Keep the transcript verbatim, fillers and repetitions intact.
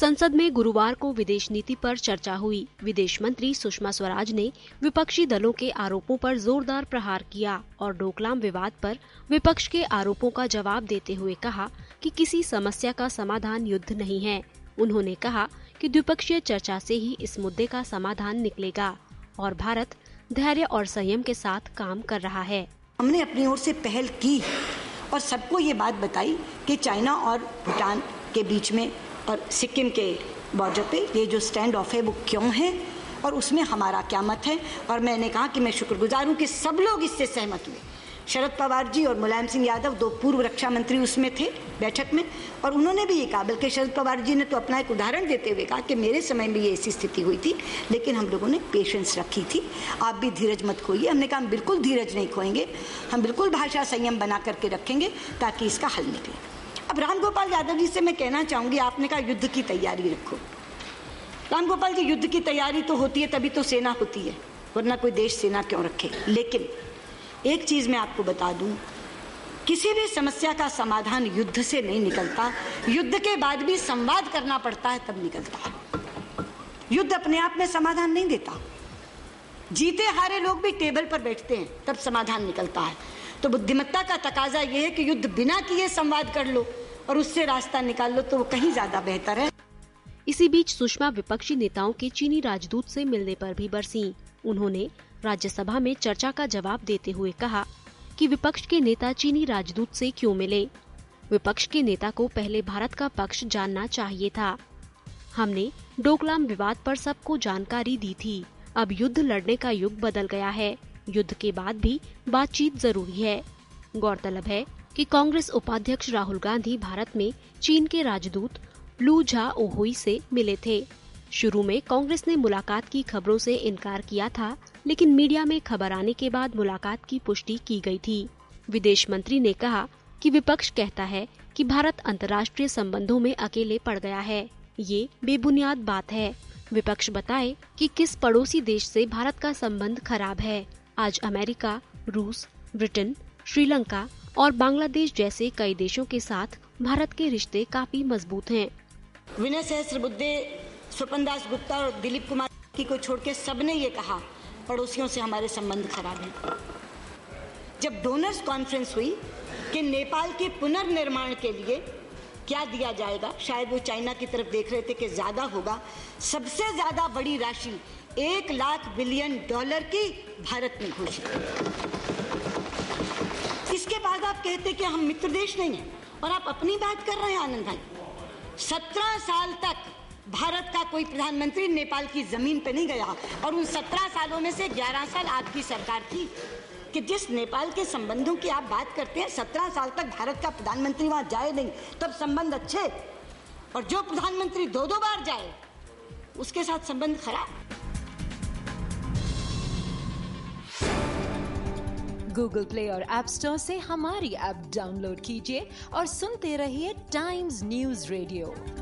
संसद में गुरुवार को विदेश नीति पर चर्चा हुई। विदेश मंत्री सुषमा स्वराज ने विपक्षी दलों के आरोपों पर जोरदार प्रहार किया और डोकलाम विवाद पर विपक्ष के आरोपों का जवाब देते हुए कहा कि किसी समस्या का समाधान युद्ध नहीं है। उन्होंने कहा कि द्विपक्षीय चर्चा से ही इस मुद्दे का समाधान निकलेगा और भारत धैर्य और संयम के साथ काम कर रहा है। हमने अपनी ओर से पहल की और सबको ये बात बताई कि चाइना और भूटान के बीच में और सिक्किम के बॉर्डर पे ये जो स्टैंड ऑफ है वो क्यों है और उसमें हमारा क्या मत है। और मैंने कहा कि मैं शुक्रगुजार हूँ कि सब लोग इससे सहमत हुए। शरद पवार जी और मुलायम सिंह यादव दो पूर्व रक्षा मंत्री उसमें थे बैठक में, और उन्होंने भी ये कहा, बल्कि शरद पवार जी ने तो अपना एक उदाहरण देते हुए कहा कि मेरे समय में ये ऐसी स्थिति हुई थी लेकिन हम लोगों ने पेशेंस रखी थी, आप भी धीरज मत खोइए। हमने कहा हम बिल्कुल धीरज नहीं खोएंगे, हम बिल्कुल भाषा संयम बना करके रखेंगे ताकि इसका हल निकले। अब रामगोपाल यादव जी से मैं कहना चाहूँगी, आपने कहा युद्ध की तैयारी रखो। रामगोपाल जी, युद्ध की तैयारी तो होती है तभी तो सेना होती है, वरना कोई देश सेना क्यों रखे। लेकिन एक चीज मैं आपको बता दूं, किसी भी समस्या का समाधान युद्ध से नहीं निकलता, युद्ध के बाद भी संवाद करना पड़ता है तब निकलता है। युद्ध अपने आप में समाधान नहीं देता, जीते हारे लोग भी टेबल पर बैठते हैं तब समाधान निकलता है। तो बुद्धिमत्ता का तकाजा यह है कि युद्ध बिना किए संवाद कर लो और उससे रास्ता निकाल लो, तो वो कहीं ज्यादा बेहतर है। इसी बीच सुषमा विपक्षी नेताओं के चीनी राजदूत से मिलने पर भी बरसीं। उन्होंने राज्यसभा में चर्चा का जवाब देते हुए कहा कि विपक्ष के नेता चीनी राजदूत से क्यों मिले। विपक्ष के नेता को पहले भारत का पक्ष जानना चाहिए था। हमने डोकलाम विवाद पर सबको जानकारी दी थी। अब युद्ध लड़ने का युग बदल गया है। युद्ध के बाद भी बातचीत जरूरी है। गौरतलब है कि कांग्रेस उपाध्यक्ष राहुल गांधी भारत में चीन के राजदूत लू झाओहुई से मिले थे। शुरू में कांग्रेस ने मुलाकात की खबरों से इनकार किया था, लेकिन मीडिया में खबर आने के बाद मुलाकात की पुष्टि की गई थी। विदेश मंत्री ने कहा कि विपक्ष कहता है कि भारत अंतर्राष्ट्रीय संबंधों में अकेले पड़ गया है। ये बेबुनियाद बात है। विपक्ष बताए कि किस पड़ोसी देश से भारत का संबंध खराब है। आज अमेरिका, रूस, ब्रिटेन, श्रीलंका और बांग्लादेश जैसे कई देशों के साथ भारत के रिश्ते काफी मजबूत हैं। विनय सहस्त्रबुद्धे, स्वपन दास गुप्ता और दिलीप कुमार की को छोड़ के सबने ये कहा पड़ोसियों से हमारे संबंध खराब हैं। जब डोनर्स कॉन्फ्रेंस हुई कि नेपाल के पुनर्निर्माण के लिए क्या दिया जाएगा, शायद वो चाइना की तरफ देख रहे थे कि ज्यादा होगा, सबसे ज्यादा बड़ी राशि एक लाख बिलियन डॉलर की भारत ने घोषित की। इसके बाद आप कहते कि हम मित्र देश नहीं हैं और आप अपनी बात कर रहे हैं। आनंद भाई, सत्रह साल तक भारत का कोई प्रधानमंत्री नेपाल की जमीन पे नहीं गया और उन सत्रह सालों में से ग्यारह साल आपकी सरकार थी। कि जिस नेपाल के संबंधों की आप बात करते हैं, सत्रह साल तक भारत का प्रधानमंत्री वहां जाए नहीं, तब संबंध अच्छे, और जो प्रधानमंत्री दो दो बार जाए उसके साथ संबंध खराब। गूगल प्ले और ऐप स्टोर से हमारी ऐप डाउनलोड कीजिए और सुनते रहिए टाइम्स न्यूज रेडियो।